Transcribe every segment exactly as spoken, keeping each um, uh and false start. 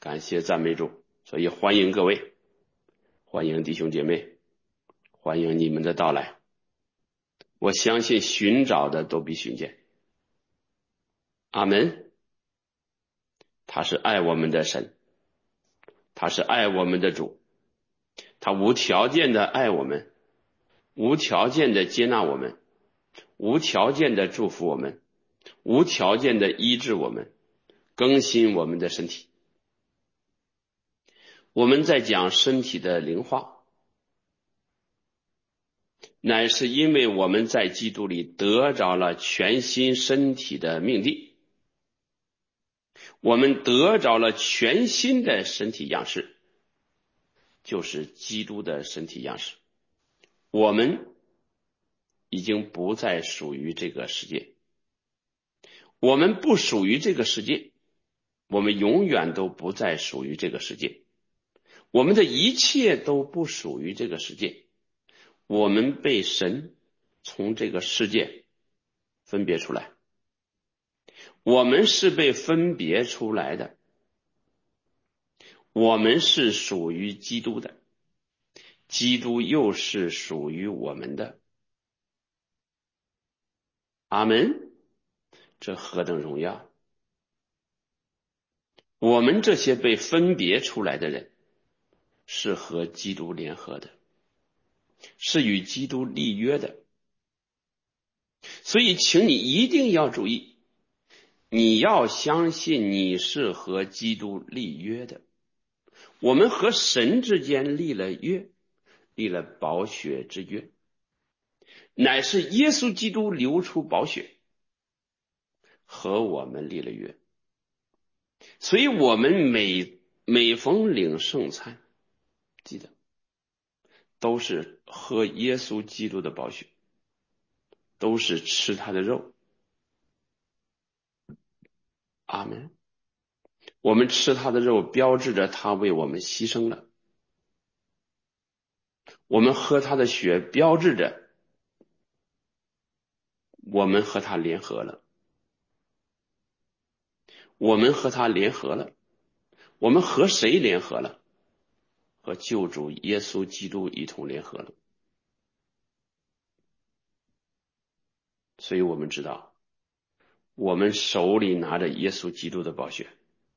感谢赞美主。所以欢迎各位，欢迎弟兄姐妹，欢迎你们的到来。我相信寻找的都必寻见。阿门。他是爱我们的神，他是爱我们的主，他无条件的爱我们，无条件的接纳我们，无条件的祝福我们，无条件的医治我们，更新我们的身体。我们在讲身体的灵化，乃是因为我们在基督里得着了全新身体的命定，我们得着了全新的身体样式，就是基督的身体样式。我们已经不再属于这个世界，我们不属于这个世界，我们永远都不再属于这个世界，我们的一切都不属于这个世界，我们被神从这个世界分别出来，我们是被分别出来的，我们是属于基督的，基督又是属于我们的。阿们。这何等荣耀！我们这些被分别出来的人是和基督联合的，是与基督立约的。所以请你一定要注意，你要相信你是和基督立约的。我们和神之间立了约，立了宝血之约，乃是耶稣基督流出宝血和我们立了约。所以我们每每逢领圣餐，记得都是喝耶稣基督的宝血，都是吃他的肉。阿们。我们吃他的肉，标志着他为我们牺牲了；我们喝他的血，标志着我们和他联合了。我们和他联合了，我们和谁联合了？和救主耶稣基督一同联合了。所以我们知道，我们手里拿着耶稣基督的宝血，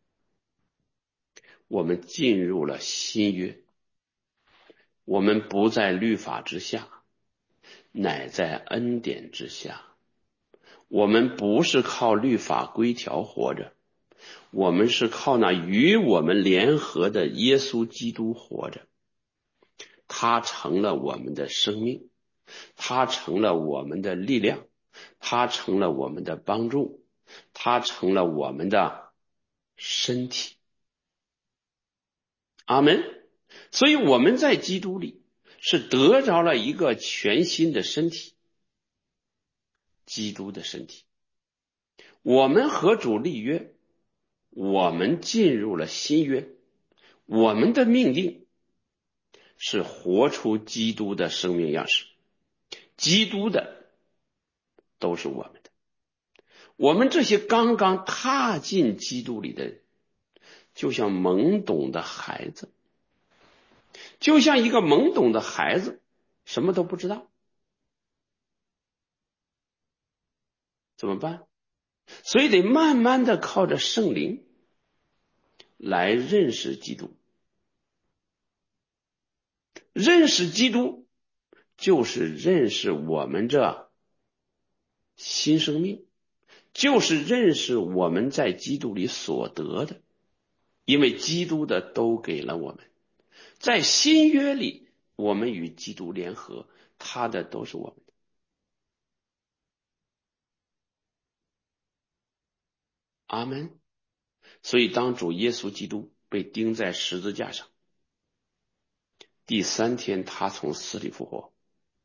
我们进入了新约，我们不在律法之下，乃在恩典之下。我们不是靠律法规条活着，我们是靠那与我们联合的耶稣基督活着。他成了我们的生命，他成了我们的力量，他成了我们的帮助，他成了我们的身体。阿们。所以我们在基督里是得着了一个全新的身体，基督的身体。我们和主立约，我们进入了新约，我们的命定是活出基督的生命样式，基督的都是我们的。我们这些刚刚踏进基督里的人，就像懵懂的孩子，就像一个懵懂的孩子，什么都不知道，怎么办？所以得慢慢的靠着圣灵来认识基督。认识基督就是认识我们这新生命，就是认识我们在基督里所得的，因为基督的都给了我们。在新约里，我们与基督联合，他的都是我们的。阿们。所以当主耶稣基督被钉在十字架上，第三天他从死里复活，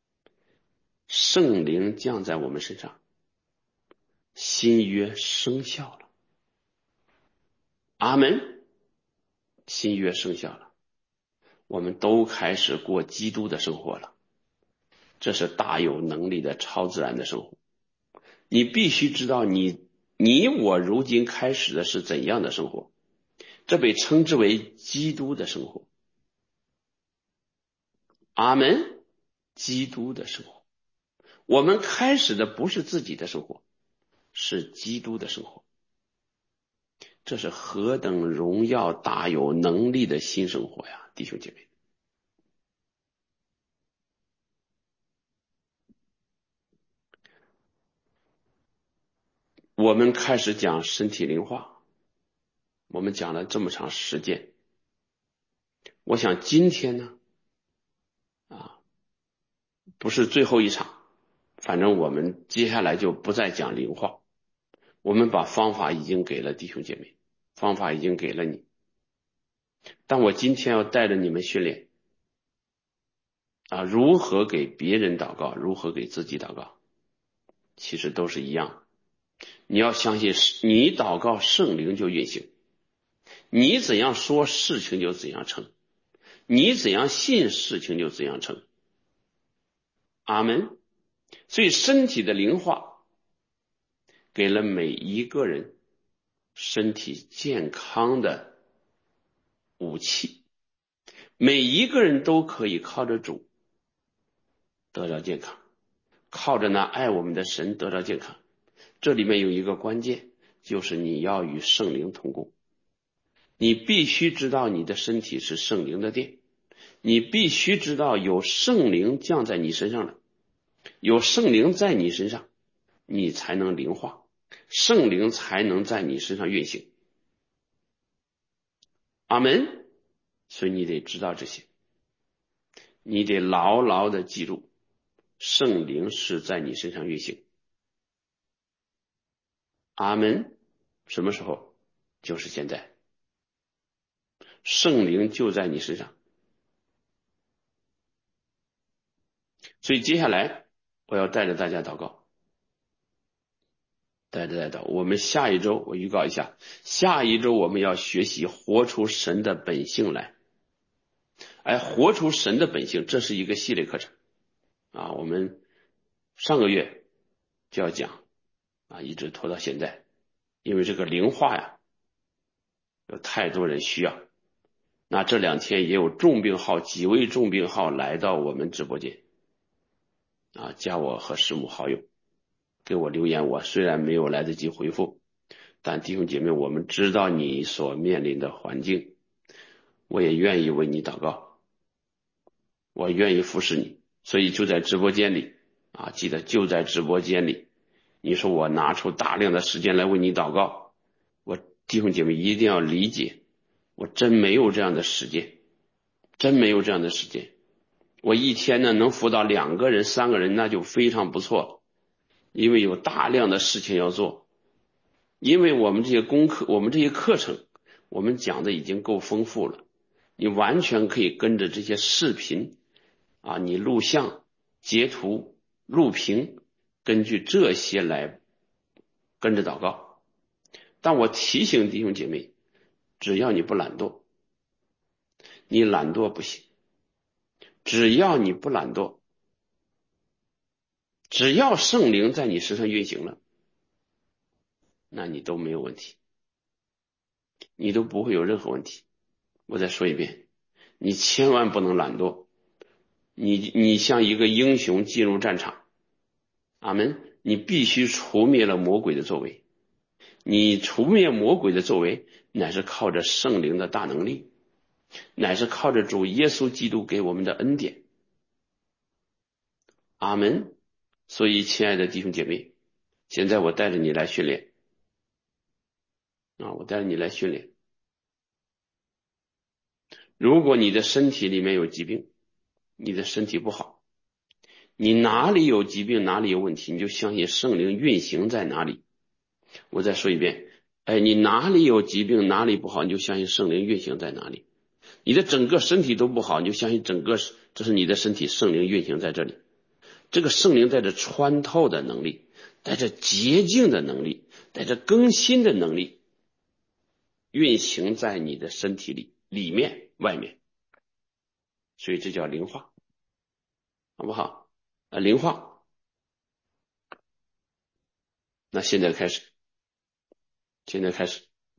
圣灵降在我们身上，新约生效了。阿们。新约生效了，我们都开始过基督的生活了。这是大有能力的超自然的生活。你必须知道你你我如今开始的是怎样的生活。 这被称之为基督的生活。阿们，基督的生活。我们开始的不是自己的生活，是基督的生活。这是何等荣耀大有能力的新生活呀，弟兄姐妹。我们开始讲身体灵化，我们讲了这么长时间，我想今天呢啊，不是最后一场，反正我们接下来就不再讲灵化，我们把方法已经给了弟兄姐妹，方法已经给了你，但我今天要带着你们训练啊，如何给别人祷告，如何给自己祷告，其实都是一样。你要相信，你祷告圣灵就运行，你怎样说事情就怎样成，你怎样信事情就怎样成。阿们。所以身体的灵化给了每一个人身体健康的武器，每一个人都可以靠着主得到健康，靠着那爱我们的神得到健康。这里面有一个关键，就是你要与圣灵同工。你必须知道你的身体是圣灵的殿，你必须知道有圣灵降在你身上了，有圣灵在你身上，你才能灵化，圣灵才能在你身上运行。阿们。所以你得知道这些，你得牢牢的记住，圣灵是在你身上运行。阿们。什么时候？就是现在，圣灵就在你身上。所以接下来我要带着大家祷告，带着带着我们下一周，我预告一下，下一周我们要学习活出神的本性来。哎，活出神的本性，这是一个系列课程啊。我们上个月就要讲啊，一直拖到现在，因为这个灵化呀，有太多人需要。那这两天也有重病号，几位重病号来到我们直播间啊，加我和师母好友，给我留言。我虽然没有来得及回复，但弟兄姐妹，我们知道你所面临的环境，我也愿意为你祷告，我愿意服侍你。所以就在直播间里啊，记得就在直播间里，你说我拿出大量的时间来为你祷告，我弟兄姐妹一定要理解，我真没有这样的时间，真没有这样的时间。我一天呢能辅导两个人三个人那就非常不错，因为有大量的事情要做，因为我们这些功课我们这些课程我们讲的已经够丰富了，你完全可以跟着这些视频啊，你录像截图录屏，根据这些来跟着祷告。但我提醒弟兄姐妹，只要你不懒惰，你懒惰不行，只要你不懒惰，只要圣灵在你身上运行了，那你都没有问题，你都不会有任何问题。我再说一遍，你千万不能懒惰，你你像一个英雄进入战场，阿们，你必须除灭了魔鬼的作为，你除灭魔鬼的作为乃是靠着圣灵的大能力，乃是靠着主耶稣基督给我们的恩典。阿们。所以亲爱的弟兄姐妹，现在我带着你来训练啊，我带着你来训练。如果你的身体里面有疾病，你的身体不好，你哪里有疾病哪里有问题，你就相信圣灵运行在哪里。我再说一遍，哎，你哪里有疾病哪里不好，你就相信圣灵运行在哪里。你的整个身体都不好，你就相信整个这是你的身体，圣灵运行在这里。这个圣灵带着穿透的能力，带着洁净的能力，带着更新的能力，运行在你的身体里里面外面，所以这叫灵化，好不好？啊，灵化。那现在开始，现在开始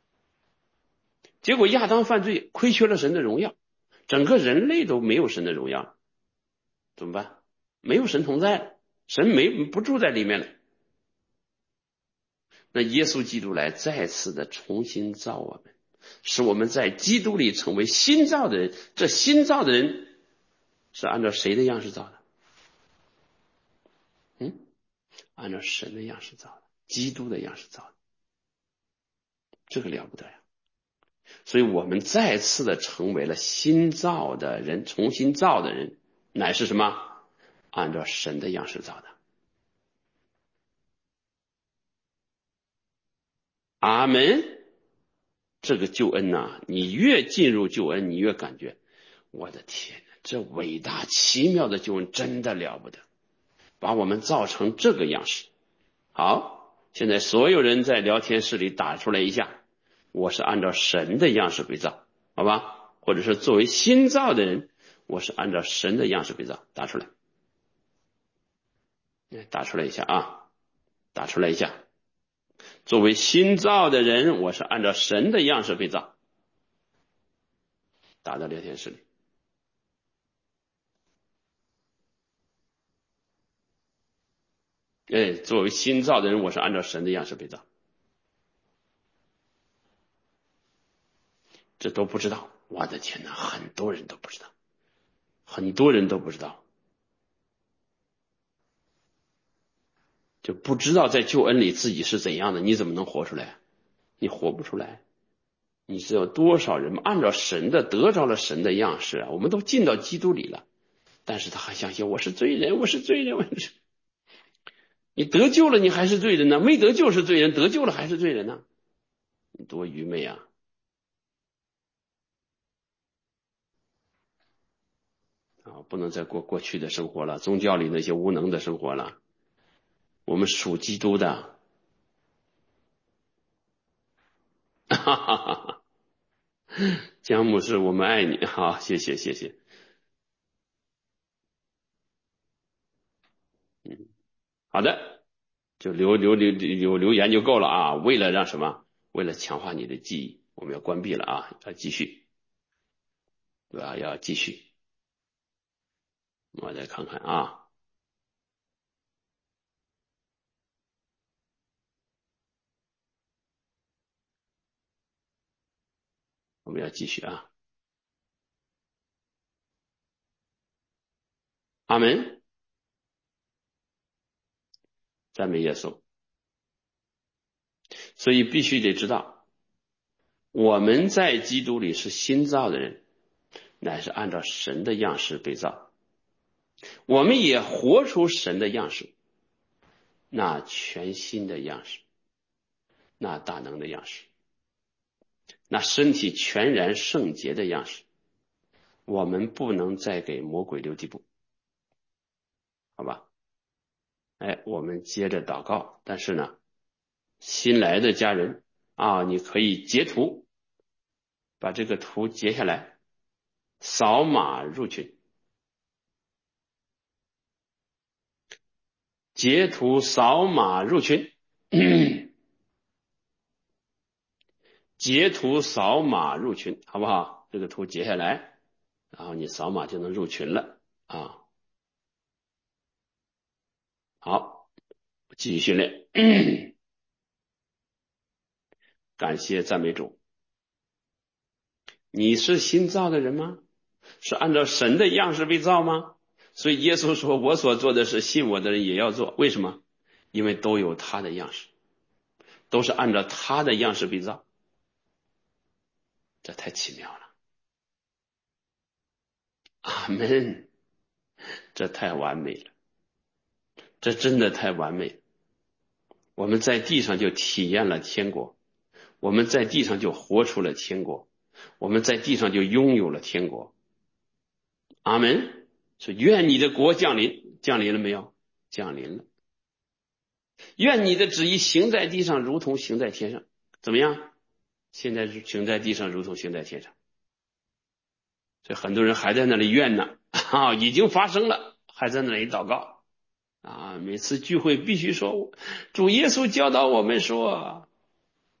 结果亚当犯罪，亏缺了神的荣耀，整个人类都没有神的荣耀，怎么办？没有神同在了，神没不住在里面了。那耶稣基督来再次的重新造我们，使我们在基督里成为新造的人。这新造的人是按照谁的样式造的？嗯，按照神的样式造的，基督的样式造的，这个了不得呀！所以我们再次的成为了新造的人，重新造的人，乃是什么？按照神的样式造的。阿门。这个救恩呐、啊，你越进入救恩，你越感觉，我的天哪，这伟大奇妙的救恩真的了不得，把我们造成这个样式。好，现在所有人在聊天室里打出来一下，我是按照神的样式被造，好吧？或者是作为新造的人，我是按照神的样式被造，打出来，打出来一下啊，打出来一下。作为新造的人，我是按照神的样式被造，打到聊天室里。哎，作为新造的人，我是按照神的样式被造，这都不知道。我的天哪，很多人都不知道，很多人都不知道，就不知道在救恩里自己是怎样的，你怎么能活出来？你活不出来。你知道多少人按照神的得着了神的样式啊？我们都进到基督里了，但是他还相信我是罪人，我是罪人，我是。你得救了，你还是罪人呢？没得救是罪人，得救了还是罪人呢？你多愚昧啊！啊，不能再过过去的生活了，宗教里那些无能的生活了。我们属基督的，哈哈哈！江牧师，我们爱你，好，谢谢谢谢。嗯，好的，就留留留留留言就够了啊。为了让什么？为了强化你的记忆，我们要关闭了啊，要继续，对吧？要继续。我再看看啊，我们要继续啊。阿门，赞美耶稣。所以必须得知道，我们在基督里是新造的人，乃是按照神的样式被造，我们也活出神的样式，那全新的样式，那大能的样式，那身体全然圣洁的样式。我们不能再给魔鬼留地步，好吧？哎，我们接着祷告。但是呢，新来的家人啊，你可以截图，把这个图截下来，扫码入群，截图扫码入群，截图扫码入群，好不好？这个图截下来，然后你扫码就能入群了啊。好，继续训练。感谢赞美主。你是新造的人吗？是按照神的样式被造吗？所以耶稣说，我所做的事，信我的人也要做。为什么？因为都有他的样式，都是按照他的样式被造。这太奇妙了。阿门。这太完美了，这真的太完美了。我们在地上就体验了天国，我们在地上就活出了天国，我们在地上就拥有了天国。阿门。说愿你的国降临，降临了没有？降临了。愿你的旨意行在地上，如同行在天上。怎么样？现在是行在地上，如同行在天上。所以很多人还在那里怨呢，啊，已经发生了，还在那里祷告啊。每次聚会必须说，主耶稣教导我们说，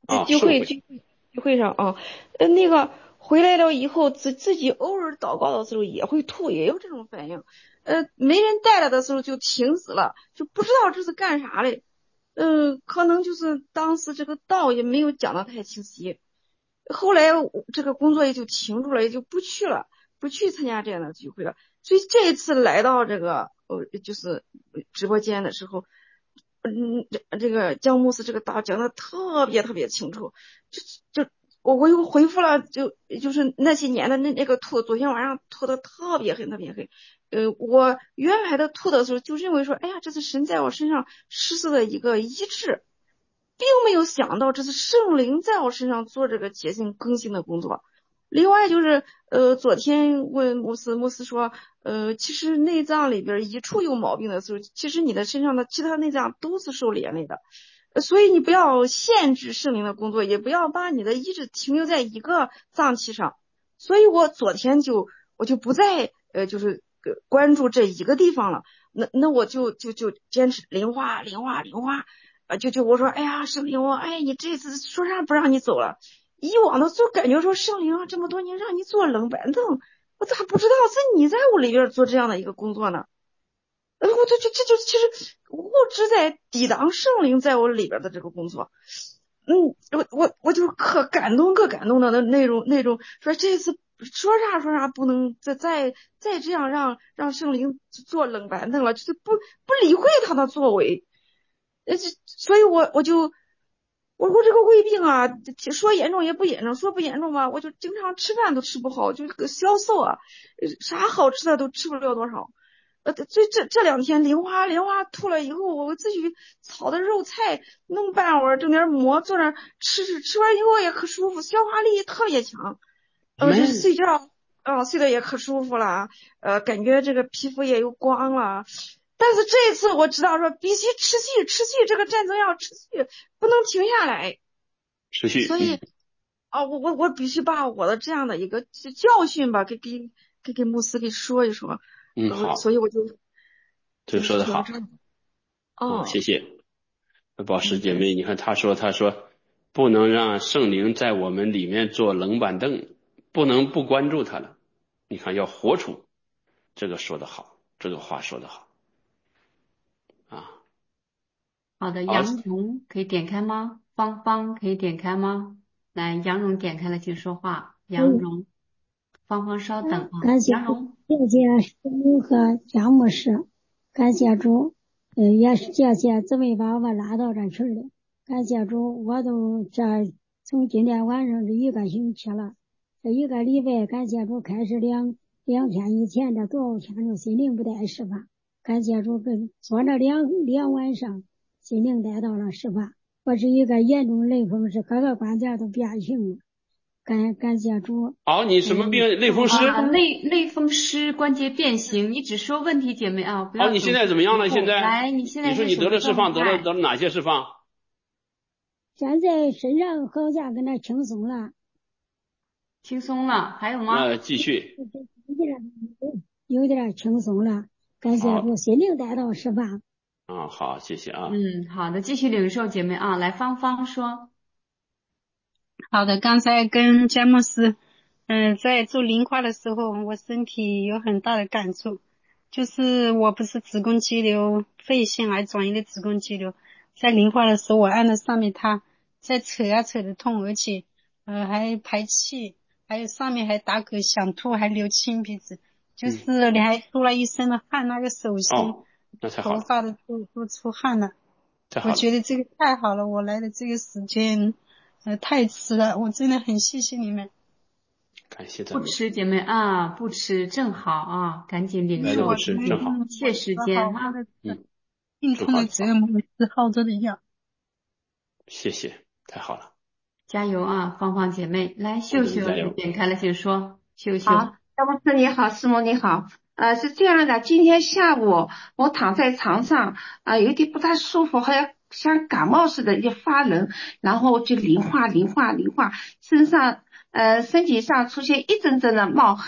啊， 聚盛会， 会聚会聚会上啊，呃，那个回来了以后，自自己偶尔祷告的时候也会吐，也有这种反应。呃，没人带了的时候就停止了，就不知道这是干啥嘞。嗯、呃，可能就是当时这个道也没有讲的太清晰，后来我这个工作也就停住了，也就不去了，不去参加这样的聚会了。所以这一次来到这个呃就是直播间的时候，嗯，这这个姜牧师这个道讲的特别特别清楚，就就我我又回复了，就就是那些年的那那个吐，昨天晚上吐的特别黑特别黑。呃，我原来的吐的时候就认为说，哎呀，这是神在我身上施施的一个医治，并没有想到这是圣灵在我身上做这个洁净更新的工作。另外就是，呃，昨天问牧师，牧师说，呃，其实内脏里边一处有毛病的时候，其实你的身上的其他内脏都是受连累的，呃所以你不要限制圣灵的工作，也不要把你的意志停留在一个脏器上。所以我昨天就我就不再呃就是呃关注这一个地方了，那那我就就就坚持灵化灵化灵化，啊就就我说，哎呀圣灵，我哎你这次说啥不让你走了。以往的就感觉说圣灵啊，这么多年让你坐冷板凳，我咋不知道是你在我里边做这样的一个工作呢？呃，我这这这就其实我只在抵挡圣灵在我里边的这个工作。嗯，我我我就可感动可感动的那那种那种说这次说啥说啥不能再再再这样让让圣灵坐冷板凳了，就是不不理会他的作为。呃，这所以我我就我我这个胃病啊，说严重也不严重，说不严重吧，我就经常吃饭都吃不好，就个消瘦啊，呃啥好吃的都吃不了多少。呃，这这这两天零花零花吐了以后，我自己炒的肉菜弄半碗，整点馍坐那儿吃吃，吃完以后也可舒服，消化力特别强。呃，就是们睡觉啊，睡得也可舒服了，呃，感觉这个皮肤也有光了。但是这一次我知道说必须持续持续这个战争要持续，不能停下来。 持续， 所以嗯啊，我我我必须把我的这样的一个教训吧，给给给给牧师给说一说。 嗯， 呃， 好， 所以我就这个坚说的好， 持到这儿。 啊，谢哦， 谢宝石嗯， 姐妹，你看她说，她说不能让圣灵在我们里面坐冷板凳，不能不关注他了，你看要活出，这个说的好，这个话说的好啊， 好的， 好， 杨蓉可以点开吗？芳芳可以点开吗？来，杨蓉点开了，请说话。 可以， 杨蓉，芳芳稍等啊。 感谢主， 杨蓉， 谢谢师母和姜牧师，感谢主，呃，也是谢谢姊妹把我拉到这群里，感谢主，我都这从今天晚上是一个星期了，这一个礼拜，感谢主开始两两天以前这多少天就心灵不带释放，感谢主跟做了两两晚上，心灵得到了释放，我是一个严重类风湿，各个关节都变形了，感感谢主。 好，你什么嗯， 病？类风湿？ 啊，类类风湿关节变形，你只说问题，姐妹啊，不好， 要你现总是重在怎么样了？现复。 在来，你现你说在是什么你得了释放，得了状态？ 得了哪些释放？ 现在身上好像跟那轻松了， 轻松了，还有吗？ 那继续， 有点有点轻松了，感谢主， 好心灵得到释放。 啊，好，谢谢啊， 嗯，好的，继续领受，姐妹啊，来，芳芳说。 好的，刚才跟詹姆斯，嗯，在做零化的时候，我身体有很大的感触，就是我不是子宫肌瘤，肺腺癌转移的子宫肌瘤，在零化的时候，我按了上面它，在扯啊扯的痛，而且，呃，还排气，还有上面还打嗝想吐，还流清鼻子，就嗯， 是你还出了一身的汗，那个手心、 哦，那太好了， 头发的都都出汗了。我太好了， 觉得这个太好了，我来的这个时间，呃，太迟了，我真的很谢谢你们。 感谢赞美， 不吃，姐妹啊，不吃正好啊，赶紧领受， 来的不因为我赶紧迟正好， 嗯，我切时治好间哈。 我的嗯， 病痛的正好正好， 折磨，是好着的药。 谢谢，太好了， 加油啊，芳芳姐妹，来， 我秀秀们加油， 点开了，请说，秀秀。 好，詹姆斯你好，师母你好，呃，是这样的，今天下午我躺在床上，啊、有点不太舒服，好像像感冒似的，也发冷，然后就淋化淋化淋化，身上呃身体上出现一阵阵的冒汗，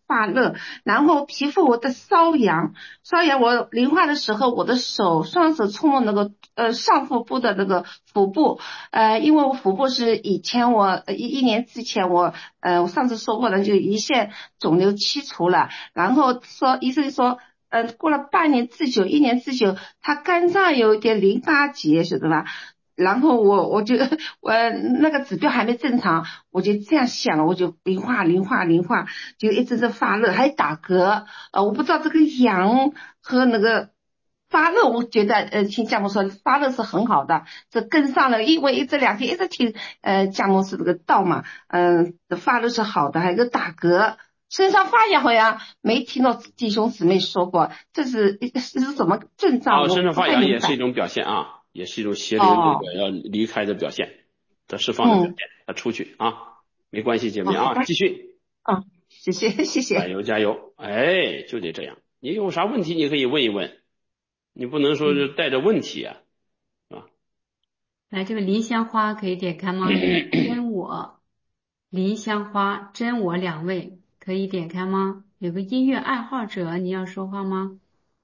发热，然后皮肤我的瘙痒，瘙痒我灵化的时候，我的手双手触摸那个呃上腹部的那个腹部，呃，因为我腹部是以前我呃一一年之前我呃我上次说过的，就胰腺肿瘤切除了，然后说医生说。呃，过了半年治久，一年治久，他肝脏有一点淋巴结，晓得吧？然后我我就我那个指标还没正常，我就这样想，我就磷化磷化磷化，就一直在发热，还打嗝。呃，我不知道这个痒和那个发热，我觉得呃，听佳木说发热是很好的，这跟上了，因为这两天一直听呃佳木斯这个道嘛，嗯、呃，发热是好的，还有一个打嗝。身上发痒好像没听到弟兄姊妹说过，这是这是什么症状？ 啊，身上我不发痒也太明白。 是一种表现啊，也是一种邪灵这哦， 个要离开的表现，的释放的表嗯， 现，它出去啊，没关系，姐哦， 妹啊， 好的， 继续， 哦，谢谢谢谢。 加油加油，哎，就得这样。你有啥问题你可以问一问，你不能说是带着问题啊，是吧？ 来，这个林香花可以点开吗？真我，林香花，真我两位可以点开吗？有个音乐爱好者，你要说话吗？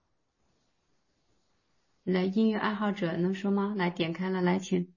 来，音乐爱好者能说吗？来，点开了，来，请。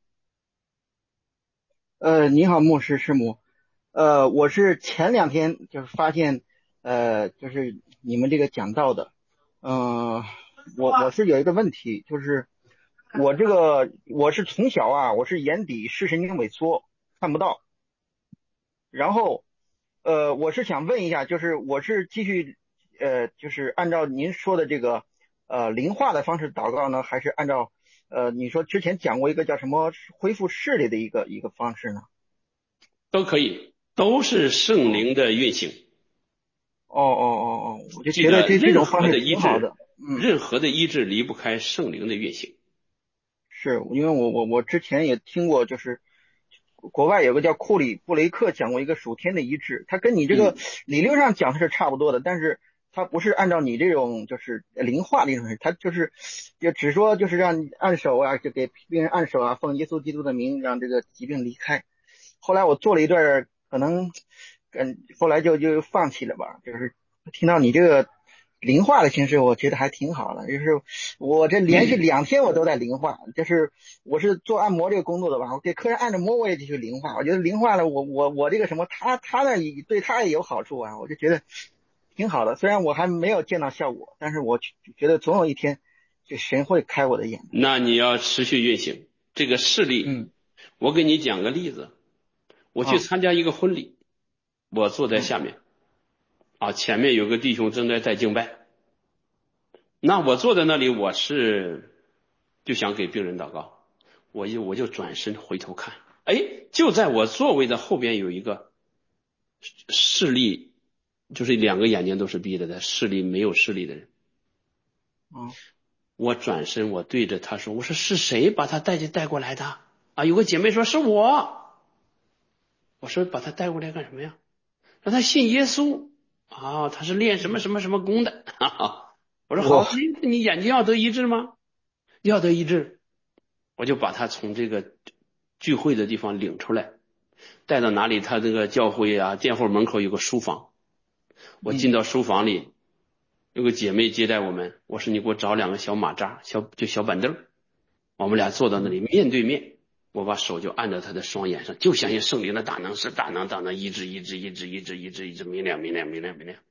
呃，你好，牧师师母。呃，我是前两天就是发现，呃，就是你们这个讲道的，嗯、我我是有一个问题，就是我这个我是从小啊，我是眼底视神经萎缩，看不到。然后，呃，我是想问一下，就是我是继续，呃，就是按照您说的这个，呃，灵化的方式祷告呢，还是按照，呃，你说之前讲过一个叫什么恢复视力的一个一个方式呢？ 都可以，都是圣灵的运行。 哦哦哦哦，我就记觉得这这得任种方式何的医挺好的。 治， 嗯， 任何的医治离不开圣灵的运行。 是因为我我我之前也听过，就是国外有个叫库里布雷克讲过一个属天的医治，他跟你这个嗯， 理论上讲的是差不多的，但是他不是按照你这种就是灵化的一种，他就是就只说就是让你按手啊，就给病人按手啊，奉耶稣基督的名让这个疾病离开。后来我做了一段儿，可能嗯，后来就就放弃了吧。就是听到你这个灵化的形式，我觉得还挺好的。就是我这连续两天我都在灵化，就是我是做按摩这个工作的吧，我给客人按着摩我也继续灵化。我觉得灵化了，我我我这个什么，他他那也对他也有好处啊，我就觉得挺好的。虽然我还没有见到效果，但是我觉得总有一天，就神会开我的眼。 那你要持续运行这个事例。 嗯我给你讲个例子，我去啊参加一个婚礼，我坐在嗯下面啊，前面有个弟兄正在带敬拜，那我坐在那里，我是就想给病人祷告，我就我就转身回头看，哎，就在我座位的后边有一个视力，就是两个眼睛都是闭着的，视力没有视力的人。 嗯我转身，我对着他说：“我说是谁把他带去带过来的？”啊，有个姐妹说是我。我说把他带过来干什么呀？说他信耶稣啊，他是练什么什么什么功的。哈哈，我说好， 哇你你眼睛要得医治吗？要得医治，我就把他从这个聚会的地方领出来，带到哪里？他这个教会啊，店铺门口有个书房，我进到书房里。有个姐妹接待我们，我说你给我找两个小马扎，小就小板凳，我们俩坐到那里面对面，我把手就按在他的双眼上，就相信圣灵的大能是大能大能，医治医治医治医治医治医治，明亮明亮明亮明亮，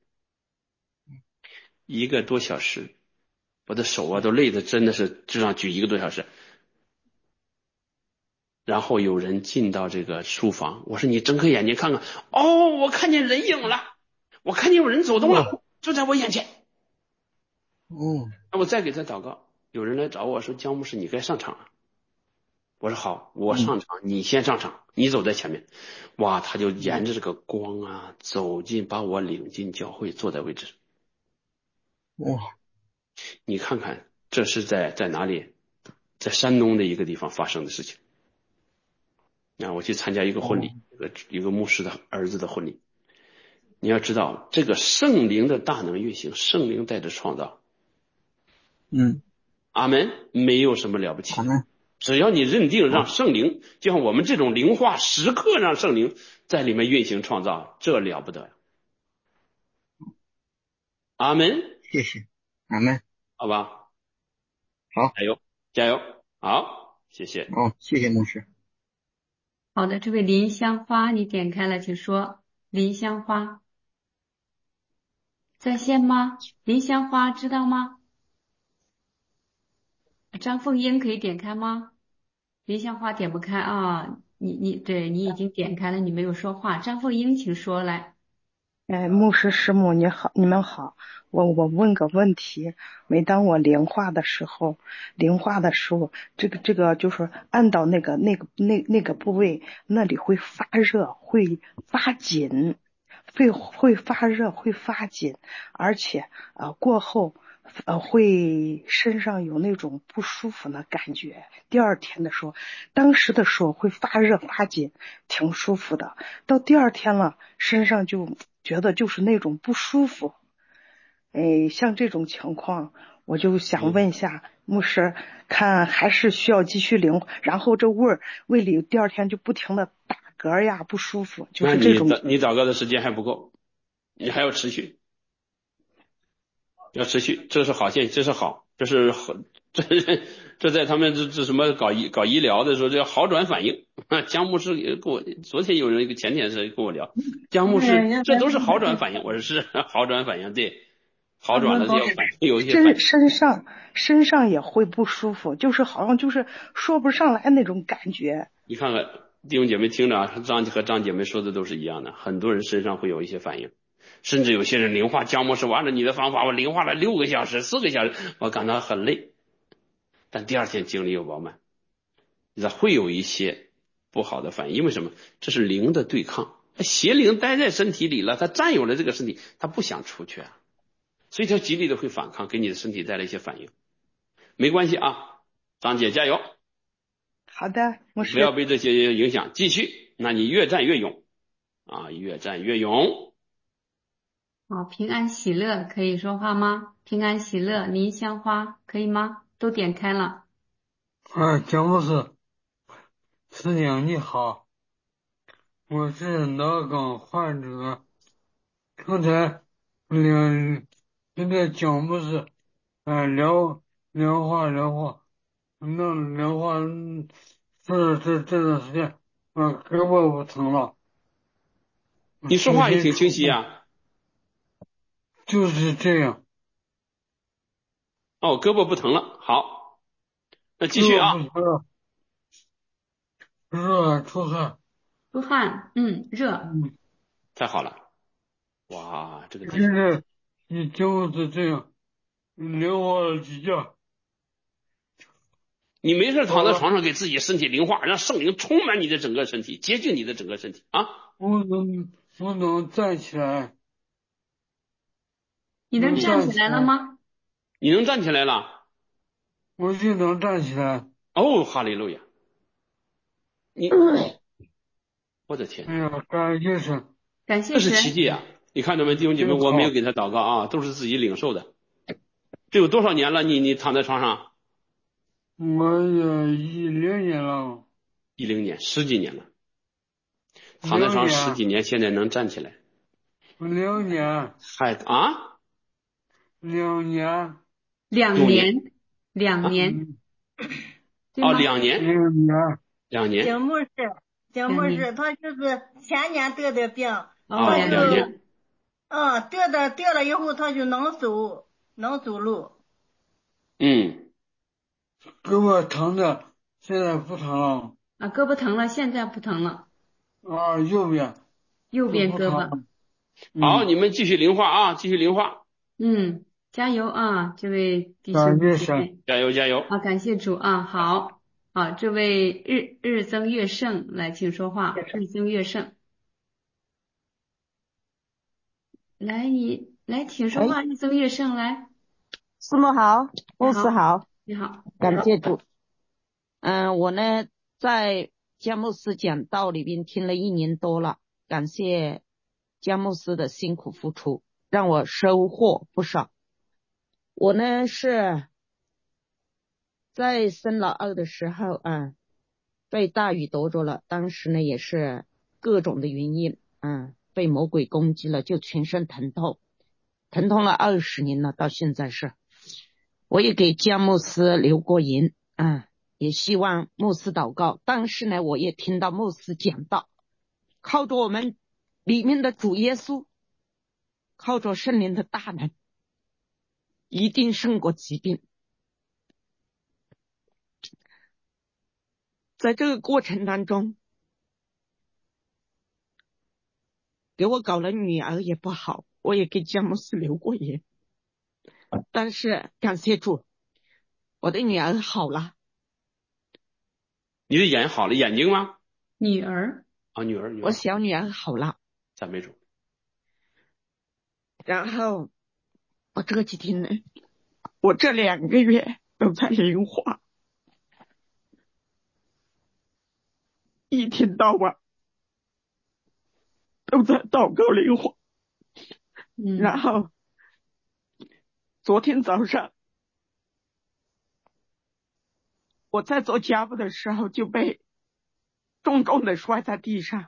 一个多小时，我的手啊都累得真的是这样举一个多小时。然后有人进到这个书房，我说你睁开眼睛看看，哦，我看见人影了，我看见有人走动哇了，就在我眼前。 嗯那我再给他祷告，有人来找我说姜牧师你该上场了，我说好，我嗯上场，你先上场，你走在前面。哇，他就沿着这个光啊走进，把我领进教会，坐在位置。 哇你看看，这是在在哪里？在山东的一个地方发生的事情。啊，我去参加一个婚礼，一个一个牧师的儿子的婚礼。你要知道，这个圣灵的大能运行，圣灵带着创造。 嗯， 阿门，没有什么了不起的。 好呢。 只要你认定让好圣灵，就像我们这种灵化时刻让圣灵在里面运行创造，这了不得。 阿门。 谢谢，阿门。 好吧， 好， 加油，加油，好，谢谢。 哦，谢谢牧师。 好的，这位林香花，你点开了，请说。林香花在线吗？林香花知道吗？张凤英可以点开吗？林香花点不开啊，你你对你已经点开了，你没有说话。张凤英，请说来。 哎，牧师师母你好，你们好，我我问个问题，每当我灵化的时候，灵化的时候，这个这个就是按到那个那个那那个部位，那里会发热，会发紧，会会发热，会发紧，而且呃过后呃会身上有那种不舒服的感觉。第二天的时候，当时的时候会发热发紧，挺舒服的，到第二天了，身上就觉得就是那种不舒服。哎，像这种情况，我就想问一下牧师，看还是需要继续灵，然后这胃儿胃里第二天就不停的打嗝呀，不舒服，就那是这种。 你祷你祷告的时间还不够，你还要持续，要持续，这是好现，这是好，这是好，这这在他们这这什么搞医搞医疗的时候，这叫好转反应。姜牧师也跟我昨天有人一个前天是跟我聊，姜牧师这都是好转反应，我说是好转反应，对，好转了就要反应有一些反身应。 身上身上也会不舒服，就是好像就是说不上来那种感觉。 你看看弟兄姐妹听着啊，张和张姐妹说的都是一样的，很多人身上会有一些反应，甚至有些人灵化姜牧师，我按照你的方法，我灵化了六个小时、四个小时，我感到很累，但第二天精力又饱满，你知道会有一些不好的反应，因为什么？这是灵的对抗，邪灵待在身体里了，它占有了这个身体，它不想出去啊，所以它极力的会反抗，给你的身体带来一些反应。没关系啊，张姐加油。 好的，牧不要师。 被这些影响，继续，那你越战越勇啊，越战越勇。 好，平安喜乐可以说话吗？平安喜乐，林香花可以吗？都点开了。 哎，姜牧师，师娘你好，我是脑梗患者，刚才两现在姜牧师，哎聊聊话聊话，那聊话嗯是这这段时间，啊胳膊不疼了， 你说话也挺清晰啊。 就是这样。 哦，胳膊不疼了，好，那继续啊。 胳膊不疼了，热出汗。 出汗，嗯，热。 嗯， 太好了，哇，这个弟兄， 现在你就是这样，聊我几下。 你没事躺在床上给自己身体灵化，让圣灵充满你的整个身体，接近你的整个身体啊。 不能不能站起来。 你能站起来了吗？ 你能站起来了？ 我就能站起来。 哦，哈利路亚！你，我的天！ 哎呀，感谢神， 感谢这是奇神。 迹啊！你看到没，弟兄姐妹， 真好我没有给他祷告啊，都是自己领受的。这有多少年了？你你躺在床上？ 我也一零年了。 一零年，十几年了。躺在床上十几年，现在能站起来。 两年。 嗨啊！ 两年。 两年，两啊、 年，对哦， 吗？ 两年， 两年。 两年。 景牧师，景牧师，他就是前年得的病， 哦， 他两就年。 嗯，得的得了以后，他就能走，能走路。 嗯。 胳膊疼的，现在不疼了。 啊，胳膊疼了，现在不疼了。 啊，右边。 右边胳膊。 好，你们继续灵化啊，继续灵化。 嗯，加油啊，这位弟兄姐妹， 加油加油！ 啊，感谢主啊，好，啊，这位日日增月盛来，请说话，日增月盛，来你来，请说话，日增月盛来。 师母好，牧师好， 你好， 感谢主。嗯，我呢在姜牧师讲道里边听了一年多了，感谢姜牧师的辛苦付出，让我收获不少。我呢是在生老二的时候啊，被大雨夺着了，当时呢也是各种的原因啊，被魔鬼攻击了，就全身疼痛。 疼痛了二十年了，到现在是。我也给姜牧师留过言，嗯，也希望牧师祷告。但是呢，我也听到牧师讲到，靠着我们里面的主耶稣，靠着圣灵的大能，一定胜过疾病。在这个过程当中，给我搞了女儿也不好，我也给姜牧师留过言。但是感谢主，我的女儿好了。 你的眼好了，眼睛吗？ 女儿啊，女儿，女儿我小女儿好了， 赞美主。 然后我这几天呢，我这两个月都在灵化，一天到晚都在祷告灵化。 嗯， 然后昨天早上我在做家务的时候就被重重的摔在地上，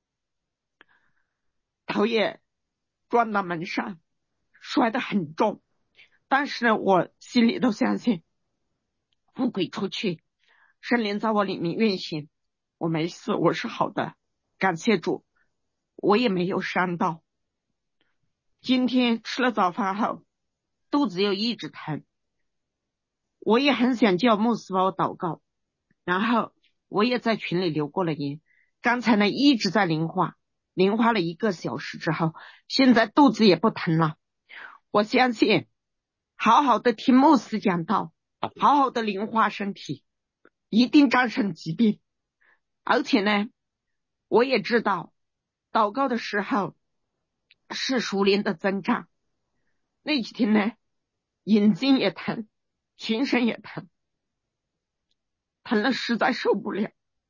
头也撞到门上，摔得很重。但是呢，我心里都相信富贵出去，圣灵在我里面运行，我没事，我是好的，感谢主，我也没有伤到。今天吃了早饭后，肚子又一直疼，我也很想叫牧师帮我祷告，然后我也在群里留过了言。刚才呢一直在灵化，灵化了一个小时之后，现在肚子也不疼了。我相信好好的听牧师讲道，好好的灵化身体，一定战胜疾病。而且呢，我也知道祷告的时候是属灵的增长。那几天呢，眼睛也疼，全身也疼，疼了实在受不了。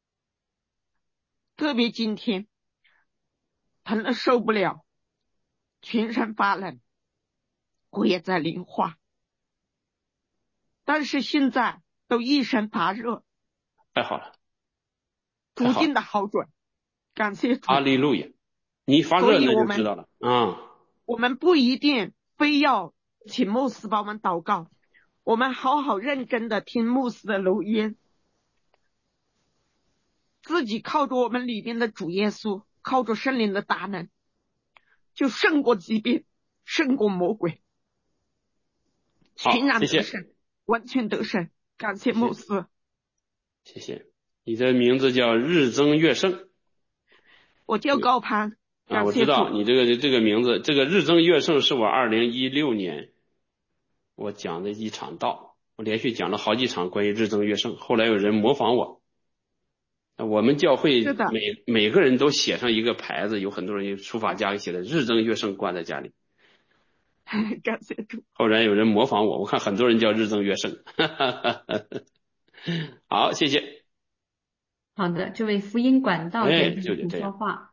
特别今天疼了受不了，全身发冷，我也在灵化。但是现在都一身发热， 太好了， 逐渐的好转，感谢主。 哈利路亚！你发热那就知道了啊。 我们不一定非要请牧师帮我们祷告，我们好好认真的听牧师的录音，自己靠着我们里面的主耶稣，靠着圣灵的大能，就胜过疾病，胜过魔鬼，全然得胜，谢谢，完全得胜。感谢牧师， 谢谢。你的名字叫日增月盛。 我叫高攀。 啊，我知道你这个这个名字，这个日增月盛是我二零一六年我讲的一场道，我连续讲了好几场关于日增月盛，后来有人模仿我。我们教会每每个人都写上一个牌子，有很多人有书法家写的日增月盛挂在家里。 感谢主。 后来有人模仿我，我看很多人叫日增月盛。好，谢谢。 好的，这位福音管道哎， 请就这样说话。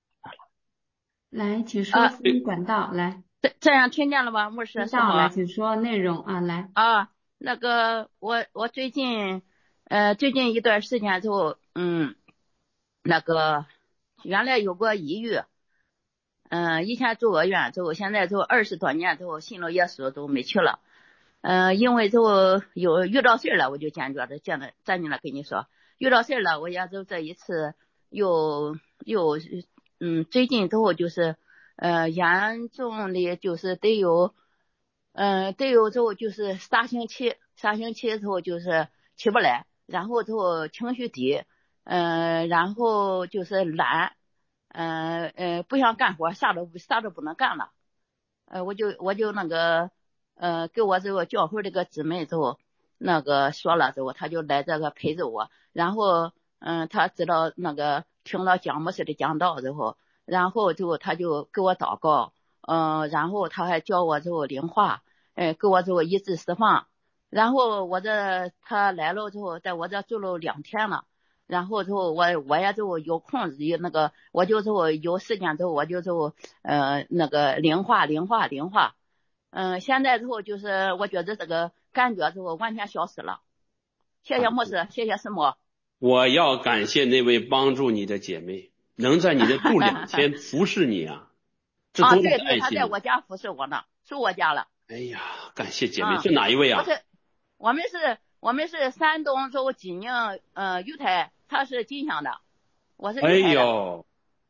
来，请说福音管道、啊、来。 这这样听见了吗？牧师， 听到了，请说内容啊，来。 啊，那个我我最近呃最近一段时间就嗯那个原来有过抑郁，嗯、呃、以前住过院，就现在就二十多年就信了耶稣都没去了，嗯、呃、因为就有遇到事了，我就坚决的讲的站进来跟你说，遇到事了，我也就这一次又又嗯最近之后就是呃严重的就是得有嗯、呃得有之后就是仨星期仨星期之后就是起不来，然后之后情绪低，嗯、呃、然后就是懒，嗯 呃, 呃不想干活，啥都啥都不能干了，呃我就我就那个呃给我这个教会这个姊妹之后那个说了之后，他就来这个陪着我，然后嗯、呃、他知道那个听到姜牧师的讲道之后，然后就他就给我祷告，嗯、呃、然后他还教我之后灵化，哎给我之后医治释放，然后我这他来了之后在我这住了两天了，然后之后我我也就有空有那个我就之后有时间之后我就就呃那个灵化灵化灵化，嗯、呃、现在之后就是我觉得这个感觉之后完全消失了。谢谢牧师，谢谢师母。 我要感谢那位帮助你的姐妹，能在你的住两天服侍你啊，这多大的爱心！ 啊，对对，他在我家服侍我呢。 住我家了。 哎呀，感谢姐妹， 啊是哪一位啊？ 我是我们是我们是山东州济宁呃玉台，他是金乡的，我是玉哎台的。 呦，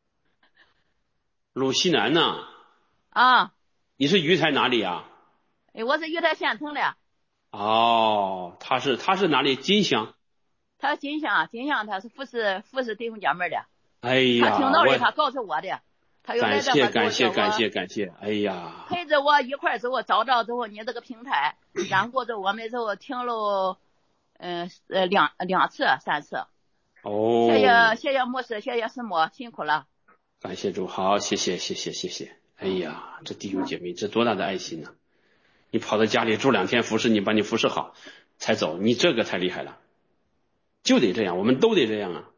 鲁西南呐、 啊， 你是鱼台哪里啊？ 哎我是玉台县城的， 哦，他是他是哪里？金乡。 他金乡金乡他是富士富士弟兄姐妹的。 哎他听呀，我到的，他告诉我的，他又来感谢这块感谢感给我谢感谢，哎呀， 陪着我一块儿走，找着之后你这个平台，然后之后我们之后听了，嗯呃两两次三次。 哦， 谢谢谢谢牧师，谢谢师母，辛苦了。 感谢主，好，谢谢谢谢谢谢。哎呀，这弟兄姐妹，这多大的爱心呢、你跑到家里住两天服侍你，把你服侍好才走，你这个太厉害了，就得这样，我们都得这样啊。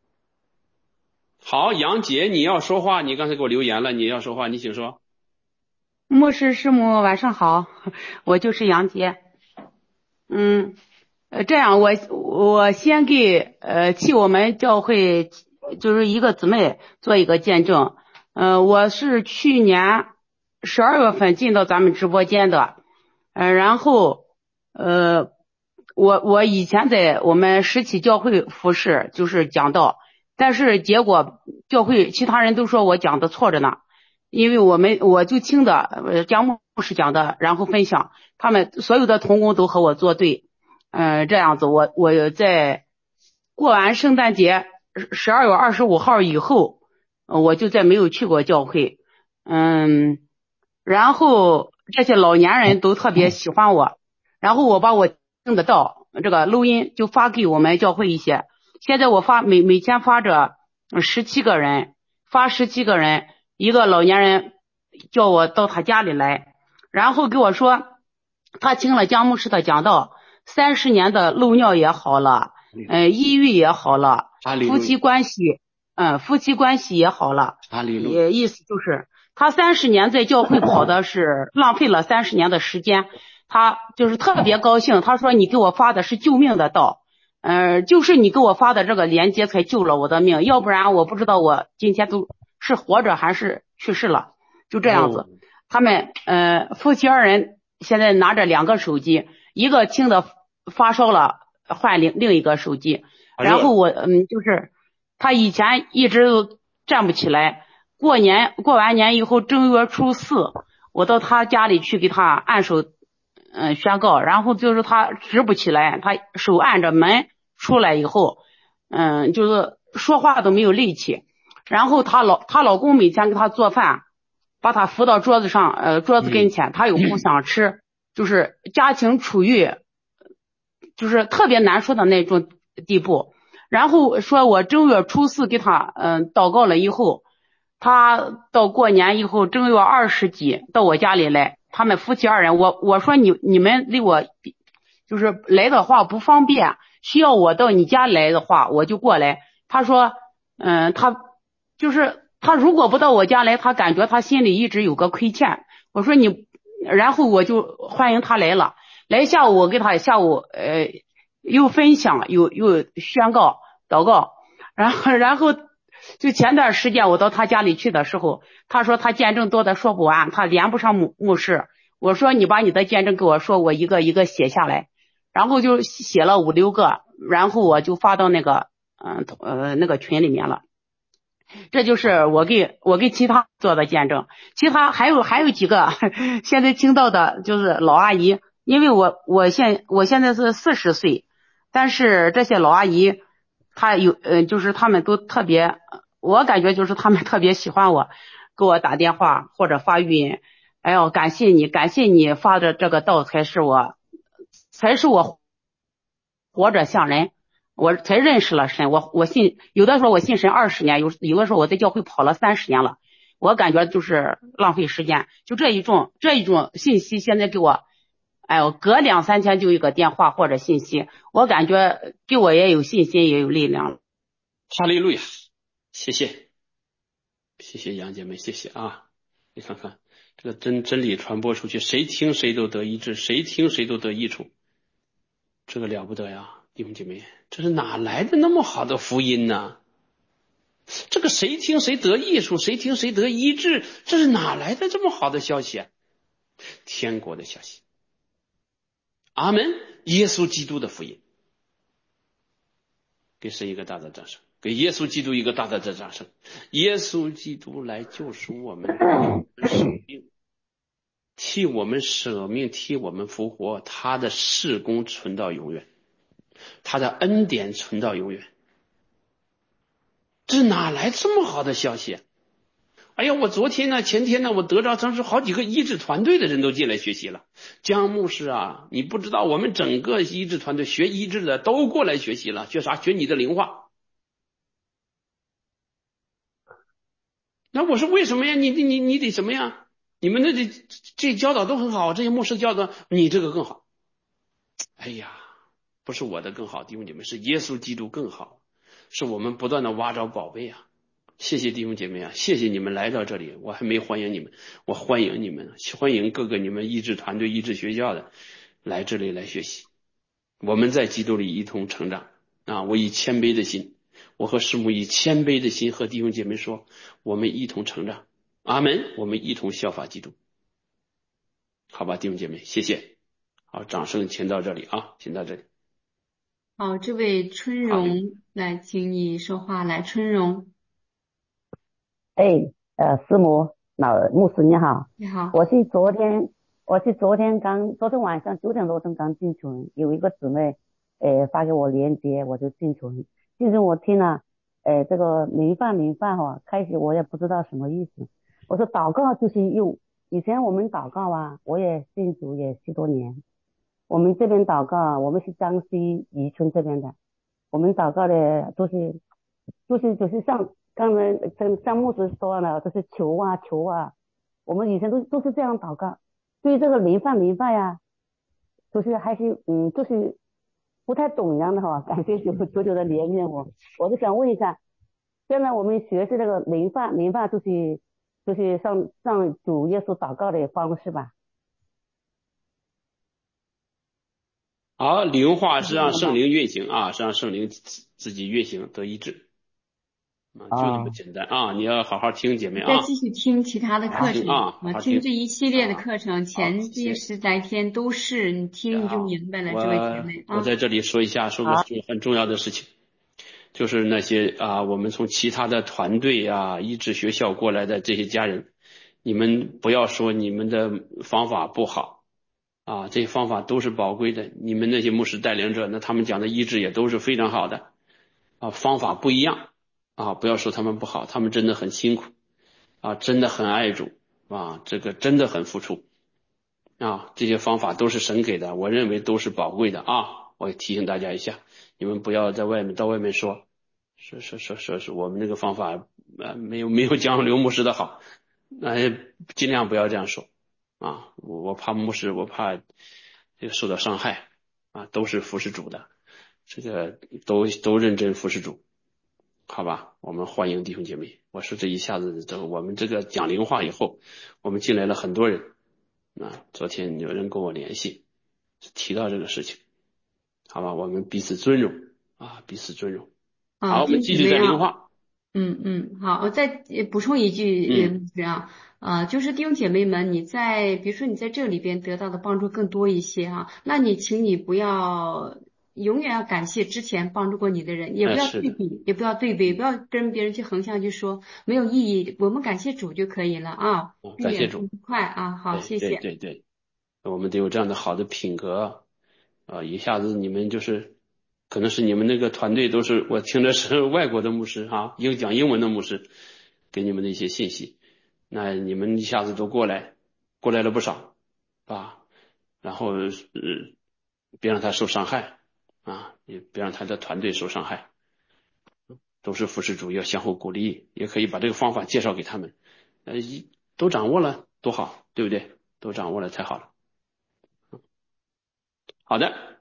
好，杨姐，你要说话，你刚才给我留言了，你要说话，你请说。 牧师师母晚上好，我就是杨杰。嗯，呃，这样我我先给呃替我们教会就是一个姊妹做一个见证。呃，我是去年十二月份进到咱们直播间的，呃，然后呃我我以前在我们实体教会服侍，就是讲道，但是结果教会其他人都说我讲的错着呢。因为我们我就听的呃姜牧师讲的，然后分享，他们所有的同工都和我作对，嗯、呃，这样子我我在过完圣诞节十二月二十五号以后，我就再没有去过教会，嗯，然后这些老年人都特别喜欢我，然后我把我听得到这个录音就发给我们教会一些，现在我发每每天发着十七个人，发十七个人。一个老年人叫我到他家里来，然后给我说他听了姜牧师的讲道，三十年的漏尿也好了，呃，抑郁也好了，夫妻关系，嗯，夫妻关系也好了，也意思就是他三十年在教会跑的是浪费了三十年的时间，他就是特别高兴，他说你给我发的是救命的道，呃，就是你给我发的这个连接才救了我的命，要不然我不知道我今天都是活着还是去世了，就这样子。哦、他们呃夫妻二人现在拿着两个手机，一个听的发烧了，换另另一个手机。然后我嗯就是他以前一直都站不起来，过年过完年以后正月初四，我到他家里去给他按手嗯宣告，然后就是他直不起来，他手按着门出来以后，嗯就是说话都没有力气。然后她老她老公每天给她做饭，把她扶到桌子上，呃，桌子跟前，她又不想吃，就是家庭处于就是特别难说的那种地步。然后说我正月初四给她嗯、呃、祷告了以后，她到过年以后正月二十几到我家里来，他们夫妻二人，我我说你你们离我就是来的话不方便，需要我到你家来的话我就过来。她说嗯她。就是他如果不到我家来，他感觉他心里一直有个亏欠。我说你，然后我就欢迎他来了。来下午我给他下午呃又分享又又宣告祷告，然后然后就前段时间我到他家里去的时候，他说他见证多的说不完，他连不上牧牧师。我说你把你的见证给我说，我一个一个写下来，然后就写了五六个，然后我就发到那个嗯呃那个群里面了。这就是我给我给其他做的见证，其他还有还有几个现在听到的就是老阿姨，因为我我现我现在是四十岁，但是这些老阿姨她有呃就是他们都特别，我感觉就是他们特别喜欢我，给我打电话或者发语音，哎呦感谢你感谢你发的这个道才是我才是我活着像人。我才认识了神，我我信有的时候我信神二十年，有有的时候我在教会跑了三十年了，我感觉就是浪费时间。就这一种这一种信息，现在给我，哎呦，隔两三天就一个电话或者信息，我感觉给我也有信心，也有力量。 哈利路亚，谢谢，谢谢杨姐妹，谢谢啊！你看看这个真真理传播出去，谁听谁都得医治，谁听谁都得益处，这个了不得呀！弟兄姐妹，这是哪来的那么好的福音呢？这个谁听谁得益处，谁听谁得医治，这是哪来的这么好的消息啊？ 天国的消息。阿门。耶稣基督的福音。给神一个大的掌声，给耶稣基督一个大大的掌声。耶稣基督来救赎我们生命，替我们舍命，替我们复活，他的事工存到永远，他的恩典存到永远。这哪来这么好的消息啊？哎呀，我昨天呢，前天呢，我得着当时好几个医治团队的人都进来学习了。江牧师啊，你不知道，我们整个医治团队学医治的都过来学习了。学啥？学你的灵化。那我说为什么呀？你你你得什么呀？你们的这这教导都很好，这些牧师教导，你这个更好。哎呀，不是我的更好，弟兄姐妹，是耶稣基督更好，是我们不断的挖着宝贝啊！谢谢弟兄姐妹啊，谢谢你们来到这里，我还没欢迎你们，我欢迎你们，欢迎各个你们医治团队、医治学校的来这里来学习，我们在基督里一同成长啊！我以谦卑的心。我和师母以谦卑的心和弟兄姐妹说，我们一同成长。阿门。我们一同效法基督。好吧，弟兄姐妹，谢谢。好，掌声先到这里啊，先到这里。 好，这位春荣来，请你说话。来，春荣。 哎，呃，师母，老牧师你好。 你好。 我是昨天，我是昨天刚，昨天晚上九点多钟刚进群，有一个姊妹，呃，发给我链接，我就进群。进群我听了，呃，这个明饭明饭哈，开始我也不知道什么意思。我说祷告就是用，以前我们祷告啊，我也信主也十多年。我们这边祷告，我们是江西宜春这边的，我们祷告的都是，就是就是像刚才像像牧师说的，就是求啊求啊，我们以前都都是这样祷告。对于这个明饭明饭呀，就是还是嗯，就是不太懂一样的哈，感谢九九九的怜悯我。我就想问一下，现在我们学是这个明饭明饭，就是就是上上主耶稣祷告的方式吧。 好，灵化是让圣灵运行啊，是让圣灵自己运行得医治啊，就这么简单啊！你要好好听，姐妹啊。 再继续听其他的课程啊，好好听这一系列的课程， 啊、 前这十来天都是你听你就明白了，这位姐妹啊。 我在这里说一下，说个很重要的事情，就是那些啊，我们从其他的团队啊、医治学校过来的这些家人，你们不要说你们的方法不好。啊，这些方法都是宝贵的。你们那些牧师带领者，那他们讲的医治也都是非常好的。啊，方法不一样啊，不要说他们不好，他们真的很辛苦啊，真的很爱主啊，这个真的很付出啊。这些方法都是神给的，我认为都是宝贵的啊。我也提醒大家一下，你们不要在外面到外面说说说说说是我们这个方法呃没有没有讲刘牧师的好，那、呃、尽量不要这样说。啊，我我怕牧师，我怕这个受到伤害啊，都是服侍主的，这个都都认真服侍主，好吧？我们欢迎弟兄姐妹。我说这一下子，这我们这个讲灵话以后，我们进来了很多人啊。昨天有人跟我联系，提到这个事情，好吧？我们彼此尊重啊，彼此尊重。好，我们继续在灵话。 嗯嗯，好，我再补充一句，牧师啊，呃，就是弟兄姐妹们，你在比如说你在这里边得到的帮助更多一些啊，那你请你不要永远要感谢之前帮助过你的人，也不要对比，也不要对比，也不要跟别人去横向去说没有意义，我们感谢主就可以了啊， 感谢主， 快啊，好，谢谢。 对对对，我们得有这样的好的品格啊，一下子你们就是。可能是你们那个团队都是我听的是外国的牧师啊，英讲英文的牧师给你们的一些信息，那你们一下子都过来，过来了不少啊，然后呃别让他受伤害啊，也别让他的团队受伤害，都是服侍主，要相互鼓励，也可以把这个方法介绍给他们，呃，都掌握了多好，对不对？都掌握了太好了。好的。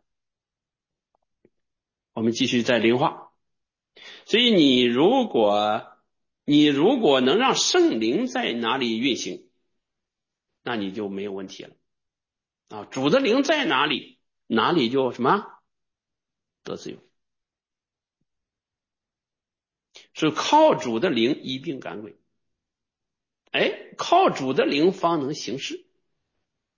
我们继续在灵化，所以你如果你如果能让圣灵在哪里运行，那你就没有问题了啊！主的灵在哪里，哪里就什么得自由，是靠主的灵一并赶鬼，哎，靠主的灵方能行事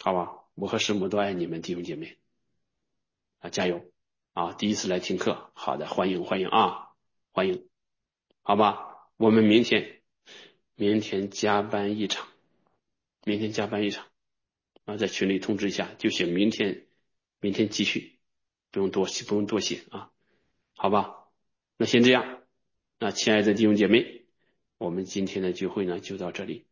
好吧？我和师母都爱你们弟兄姐妹啊，加油啊！第一次来听课，好的，欢迎欢迎啊，欢迎，好吧？我们明天明天加班一场，明天加班一场啊，在群里通知一下，就写明天明天继续，不用多不用多写啊，好吧？那先这样，那亲爱的弟兄姐妹，我们今天的聚会呢就到这里。